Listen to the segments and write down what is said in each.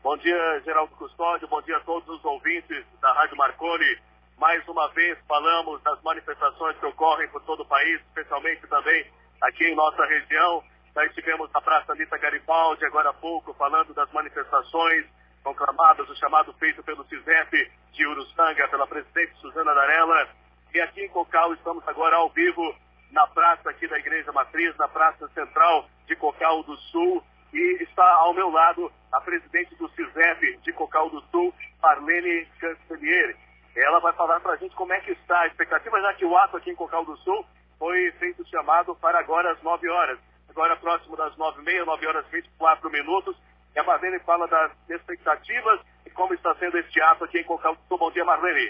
Bom dia, Geraldo Custódio, bom dia a todos os ouvintes da Rádio Marconi. Mais uma vez falamos das manifestações que ocorrem por todo o país, especialmente também aqui em nossa região. Nós estivemos na Praça Anitta Garibaldi agora há pouco falando das manifestações conclamadas, o chamado feito pelo CISEP de Uruçanga, pela presidente Suzana Darella. E aqui em Cocal estamos agora ao vivo na praça aqui da Igreja Matriz, na Praça Central de Cocal do Sul. E está ao meu lado a presidente do CISEP de Cocal do Sul, Marlene Cancellieri. Ela vai falar para a gente como é que está a expectativa, já que o ato aqui em Cocal do Sul foi feito chamado para agora às 9 horas. Agora próximo das 9h30, 9 horas e 24 minutos. E a Marlene fala das expectativas e como está sendo este ato aqui em Cocal do Sul. Bom dia, Marlene.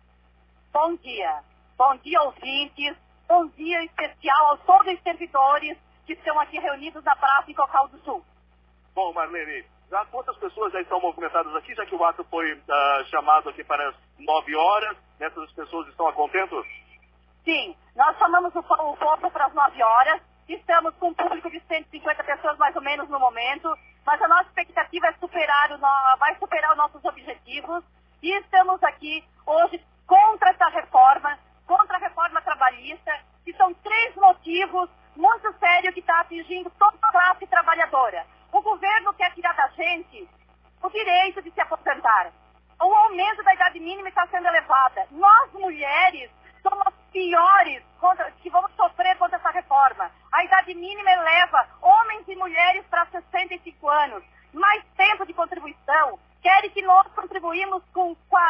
Bom dia. Bom dia, ouvintes. Bom dia especial a todos os servidores que estão aqui reunidos na praça em Cocal do Sul. Bom, Marlene, já quantas pessoas já estão movimentadas aqui, já que o ato foi chamado aqui para as 9 horas? Essas pessoas estão a contento? Sim, nós chamamos o povo para as 9 horas. Estamos com um público de 150 pessoas mais ou menos no momento, mas a nossa expectativa vai superar os nossos objetivos. E estamos aqui hoje contra essa reforma, contra a reforma trabalhista, que são 3 motivos muito sérios que está atingindo toda a classe trabalhadora. O governo quer tirar da gente o direito de se aposentar. O aumento da idade mínima está sendo elevada. Nós, mulheres, somos as piores que vamos sofrer contra essa reforma. A idade mínima eleva homens e mulheres para 65 anos. Mais tempo de contribuição. Querem que nós contribuímos com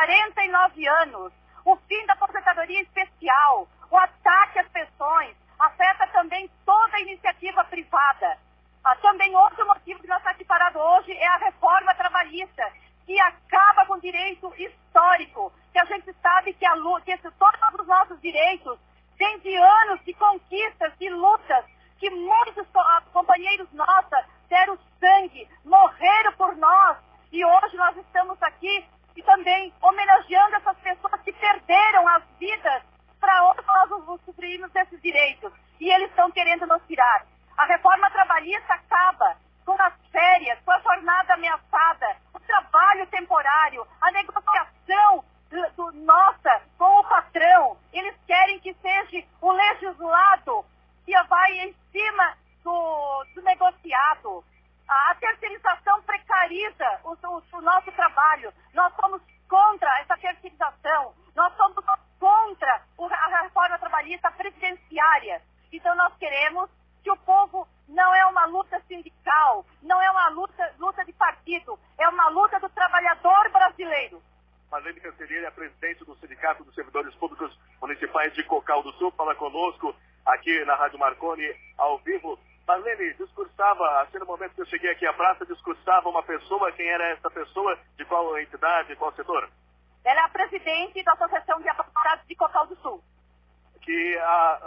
49 anos. O fim da aposentadoria especial. O ataque às pensões. Afeta também toda a iniciativa privada. Também outro motivo que nós estamos aqui parados hoje é a reforma trabalhista, que acaba com o direito histórico, que a gente sabe que todos os nossos direitos vêm de anos de conquistas, de lutas, que muitos companheiros nossos deram sangue, morreram por nós, e hoje nós estamos aqui e também homenageando essas pessoas que perderam as vidas para hoje nós usufruirmos desses direitos, e eles estão querendo nos tirar. A reforma trabalhista acaba com as férias, com a jornada ameaçada, o trabalho temporário, a negociação nossa com o patrão. Eles querem que seja o legislado que vai em cima do negociado. A terceirização precariza o nosso trabalho. Nós somos contra essa terceirização. Nós somos contra a reforma trabalhista previdenciária. Então nós queremos que o povo não é uma luta sindical, não é uma luta de partido, é uma luta do trabalhador brasileiro. Marlene Cancellieri é a presidente do Sindicato dos Servidores Públicos Municipais de Cocal do Sul, fala conosco aqui na Rádio Marconi, ao vivo. Marlene, discursava, assim no momento que eu cheguei aqui à praça, discursava uma pessoa, quem era essa pessoa, de qual entidade, de qual setor? Ela é a presidente da Associação de Aposentados de Cocal do Sul. Que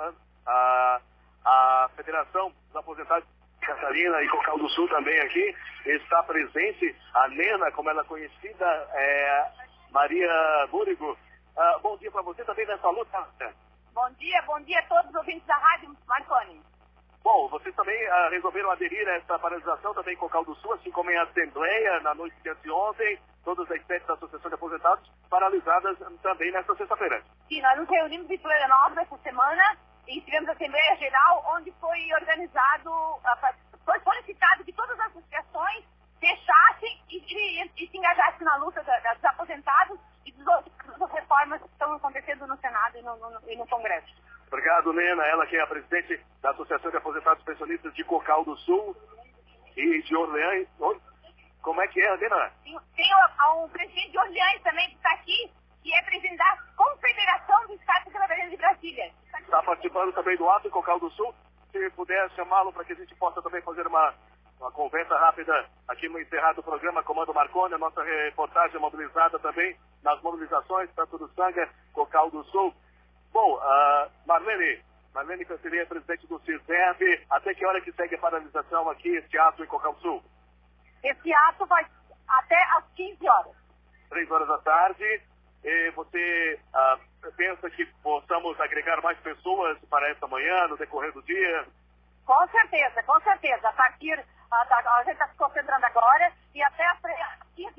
a Federação dos Aposentados de Catarina e Cocal do Sul também aqui está presente. A Nena, como ela é conhecida, Maria Búrigo. Bom dia para você também nessa luta. Bom dia a todos os ouvintes da Rádio Marconi. Bom, vocês também resolveram aderir a essa paralisação também em Cocal do Sul, assim como em Assembleia, na noite de anteontem, todas as sedes da Associação de Aposentados paralisadas também nesta sexta-feira. Sim, nós nos reunimos em Florianópolis essa semana e tivemos a Assembleia Geral, onde foi organizado, foi solicitado que todas as associações fechassem e se engajassem na luta dos aposentados e das reformas que estão acontecendo no Senado e no Congresso. Obrigado, Nena. Ela que é a presidente da Associação de Aposentados Pensionistas de Cocal do Sul e de Orleans. Como é que é, Nena? Tem o presidente de Orleans também que está aqui, que é presidente da Confederação dos Estados Trabalhadores de Brasília. Está participando também do ato em Cocal do Sul. Se puder chamá-lo para que a gente possa também fazer uma conversa rápida aqui no encerrado do programa Comando Marconi, a nossa reportagem mobilizada também nas mobilizações, tanto do Sanga, Cocal do Sul. Bom, Marlene Cancellieri é presidente do CISEP. Até que hora que segue a paralisação aqui, este ato em Cocal do Sul? Esse ato vai até às 15 horas. 3 horas da tarde. E você pensa que possamos agregar mais pessoas para esta manhã, no decorrer do dia? Com certeza. A partir, a gente está se concentrando agora e até às 15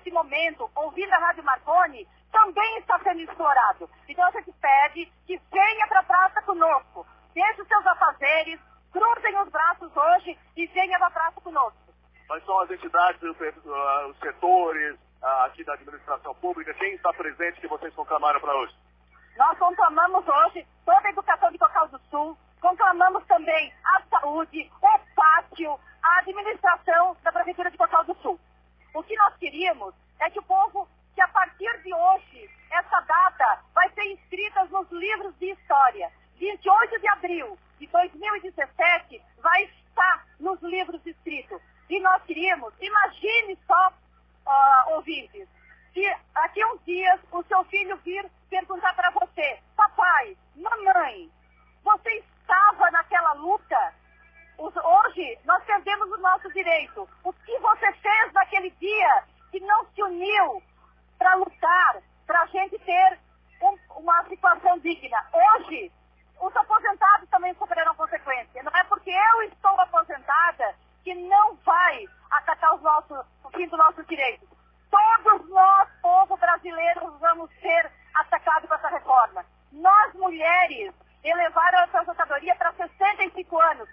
nesse momento, ouvindo a Rádio Marconi, também está sendo explorado. Então a gente pede que venha para a praça conosco, deixe os seus afazeres, cruzem os braços hoje e venha para a praça conosco. Quais são as entidades, os setores aqui da administração pública, quem está presente que vocês conclamaram para hoje? Nós conclamamos hoje toda a educação de Cocal do Sul, conclamamos também a saúde, o pátio, a administração da Prefeitura de Cocal do Sul. O que nós queríamos é que o povo, que a partir de hoje, essa data vai ser inscrita nos livros de história. 28 de abril de 2017 vai estar nos livros escritos. E nós queríamos, imagine só, ouvintes, se daqui uns dias o seu filho vir perguntar para você: papai, mamãe, você estava naquela luta? Hoje nós perdemos o nosso direito. O que você fez naquele dia que não se uniu para lutar, para a gente ter uma situação digna? Hoje, os aposentados também sofrerão consequências. Não é porque eu estou aposentada que não vai acatar o fim do nosso direito. Todos nós, povo brasileiro, vamos ser atacados com essa reforma. Nós, mulheres, elevaram a aposentadoria para 65 anos.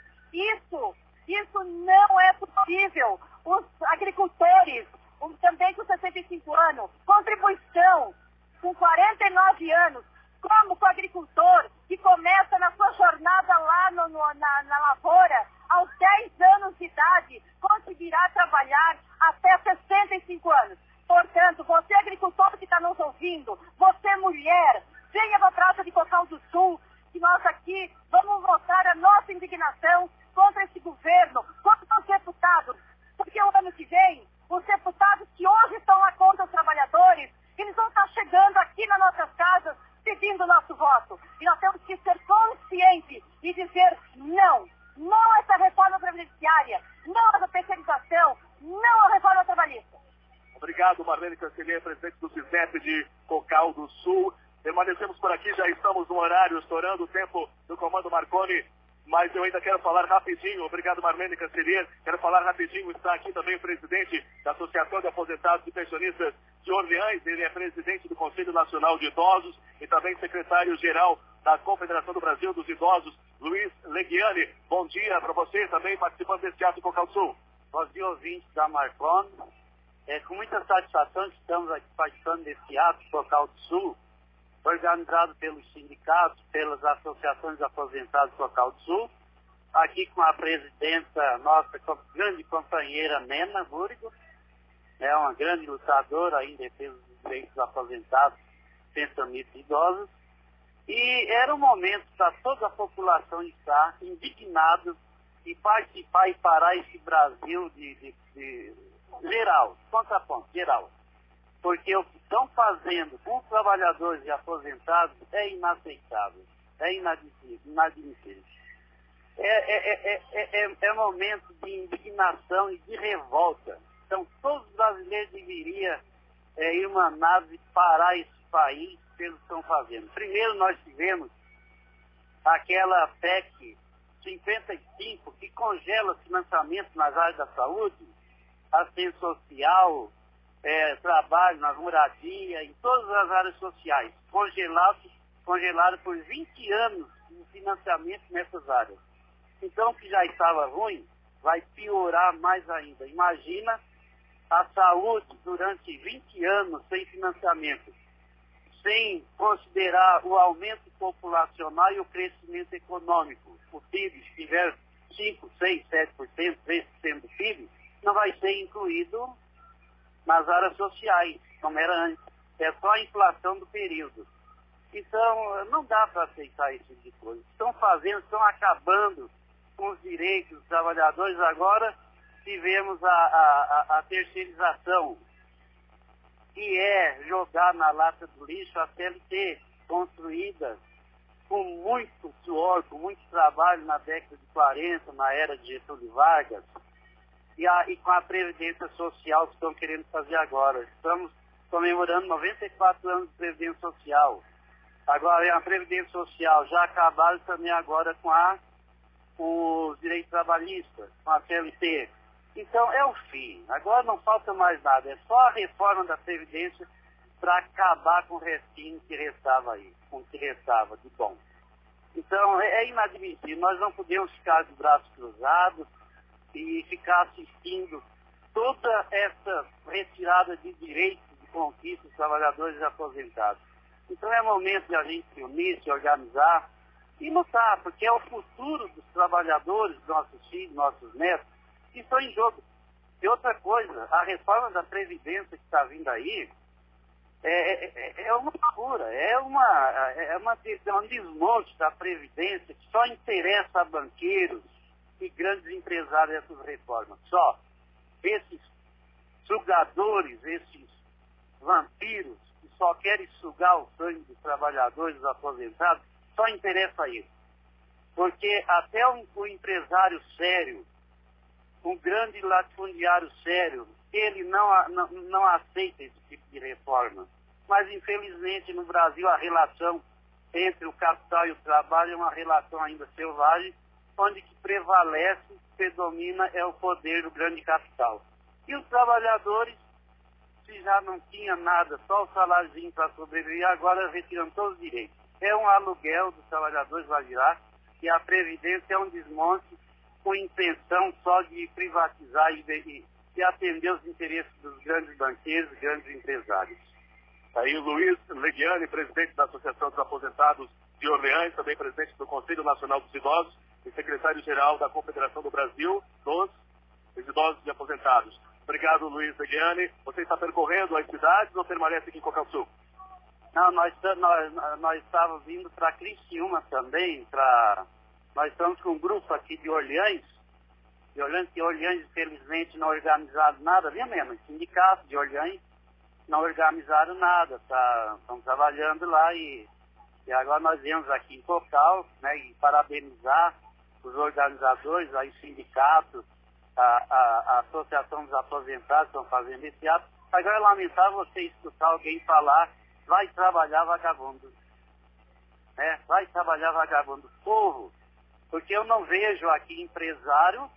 Isso não é possível. Os agricultores, também com 65 anos, contribuição com 49 anos, como com o agricultor que começa na sua jornada lá na lavoura, aos 10 anos de idade, conseguirá trabalhar até 65 anos. Portanto, você agricultor que está nos ouvindo, você mulher, venha para a Praça de Cocal do Sul, que nós aqui vamos mostrar a nossa indignação contra esse governo, contra os deputados, porque o ano que vem, os deputados que hoje estão lá contra os trabalhadores, eles vão estar chegando aqui nas nossas casas pedindo o nosso voto. E nós temos que ser conscientes e dizer não. Não a essa reforma previdenciária, não a essa terceirização, não a reforma trabalhista. Obrigado, Marlene Cancellier, presidente do CISEP de Cocal do Sul. Permanecemos por aqui, já estamos no horário, estourando o tempo do Comando Marconi, mas eu ainda quero falar rapidinho. Obrigado, Marlene Cancellier. Quero falar rapidinho, está aqui também o presidente da Associação de Aposentados e Pensionistas de Orleans, ele é presidente do Conselho Nacional de Idosos e também secretário-geral da Confederação do Brasil dos Idosos, Luiz Leghiani. Bom dia para você também, participando desse ato em Cocal do Sul. Bom dia, ouvintes da Marconi. Com muita satisfação que estamos aqui participando desse ato em Cocal do Sul, organizado pelos sindicatos, pelas associações de aposentados de Cocal do Sul, aqui com a presidenta, nossa grande companheira Nena Búrigo, uma grande lutadora em defesa dos direitos dos aposentados, pensionistas e idosos. E era um momento para toda a população estar indignada e participar e parar esse Brasil de geral, contraponto, geral. Porque o que estão fazendo com os trabalhadores e aposentados é inaceitável, é inadmissível. É momento de indignação e de revolta. Então, todos os brasileiros deveriam ir manados e parar esse país que eles estão fazendo. Primeiro, nós tivemos aquela PEC 55, que congela financiamento nas áreas da saúde, assistência social, trabalho, na moradia, em todas as áreas sociais, congelado por 20 anos o financiamento nessas áreas. Então, o que já estava ruim, vai piorar mais ainda. Imagina a saúde durante 20 anos sem financiamento, sem considerar o aumento populacional e o crescimento econômico. O PIB, se tiver 5, 6, 7%, 3% do PIB, não vai ser incluído nas áreas sociais, como era antes. É só a inflação do período. Então, não dá para aceitar esse tipo de coisa. Estão acabando com os direitos dos trabalhadores. Agora tivemos a terceirização, que é jogar na lata do lixo a CLT, construída com muito suor, com muito trabalho na década de 40, na era de Getúlio Vargas, e com a Previdência Social que estão querendo fazer agora. Estamos comemorando 94 anos de Previdência Social. Agora, a Previdência Social já acabaram também agora com os direitos trabalhistas, com a CLT. Então é o fim. Agora não falta mais nada. É só a reforma da Previdência para acabar com o restinho que restava aí, com o que restava de bom. Então é inadmissível. Nós não podemos ficar de braços cruzados e ficar assistindo toda essa retirada de direitos de conquista dos trabalhadores aposentados. Então é momento de a gente se unir, se organizar e lutar, porque é o futuro dos trabalhadores, dos nossos filhos, dos nossos netos, que estão em jogo. E outra coisa, a reforma da Previdência que está vindo aí é uma loucura, é um desmonte da Previdência que só interessa a banqueiros e grandes empresários essas reformas. Só esses sugadores, esses vampiros que só querem sugar o sangue dos trabalhadores, dos aposentados, só interessa isso. Porque até um empresário sério, um grande latifundiário sério, ele não aceita esse tipo de reforma. Mas, infelizmente, no Brasil, a relação entre o capital e o trabalho é uma relação ainda selvagem, onde que prevalece, predomina, é o poder do grande capital. E os trabalhadores, se já não tinha nada, só o saláriozinho para sobreviver, agora retiram todos os direitos. É um aluguel dos trabalhadores, vai virar, e a Previdência é um desmonte com intenção só de privatizar e atender os interesses dos grandes banqueiros, grandes empresários. Aí o Luiz Leguiane, presidente da Associação dos Aposentados de Orleans, também presidente do Conselho Nacional dos Idosos e secretário-geral da Confederação do Brasil dos Idosos e Aposentados. Obrigado, Luiz Leguiane. Você está percorrendo as cidades ou permanece aqui em Cocal Sul? Não, nós estávamos vindo para Criciúma também, nós estamos com um grupo aqui de Orleans, que Orleans, infelizmente, não organizaram nada, viu mesmo? Sindicato de Orleans não organizaram nada, estão trabalhando lá e agora nós viemos aqui em Cocal, né, e parabenizar os organizadores, aí o sindicato, a Associação dos Aposentados estão fazendo esse ato. Agora é lamentável você escutar alguém falar, vai trabalhar vagabundo, né? Vai trabalhar vagabundo, povo, porque eu não vejo aqui empresário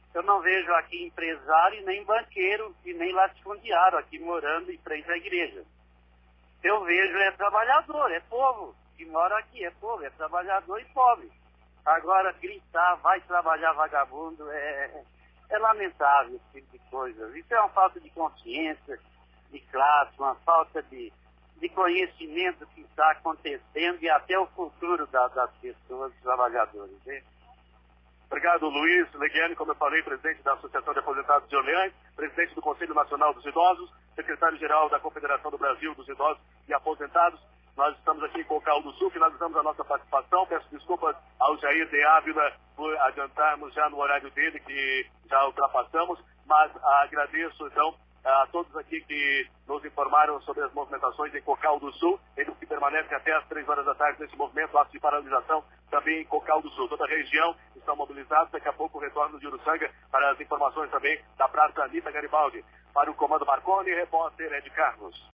e nem banqueiro e nem latifundiário aqui morando em frente à igreja. Eu vejo trabalhador, é povo que mora aqui, é povo, é trabalhador e pobre. Agora gritar, vai trabalhar vagabundo, é lamentável esse tipo de coisa. Isso é uma falta de consciência, de classe, uma falta de conhecimento do que está acontecendo e até o futuro das pessoas, dos trabalhadores, né? Obrigado, Luiz Leguiane, como eu falei, presidente da Associação de Aposentados de Orleans, presidente do Conselho Nacional dos Idosos, secretário-geral da Confederação do Brasil dos Idosos e Aposentados. Nós estamos aqui em Cocal do Sul, finalizamos a nossa participação. Peço desculpas ao Jair de Ávila por adiantarmos já no horário dele, que já ultrapassamos, mas agradeço, então, a todos aqui que nos informaram sobre as movimentações em Cocal do Sul, eles que permanecem até as 3 horas da tarde nesse movimento, ato de paralisação também em Cocal do Sul. Toda a região está mobilizada, daqui a pouco o retorno de Uruçanga para as informações também da Praça Anita Garibaldi. Para o Comando Marconi, repórter Ed Carlos.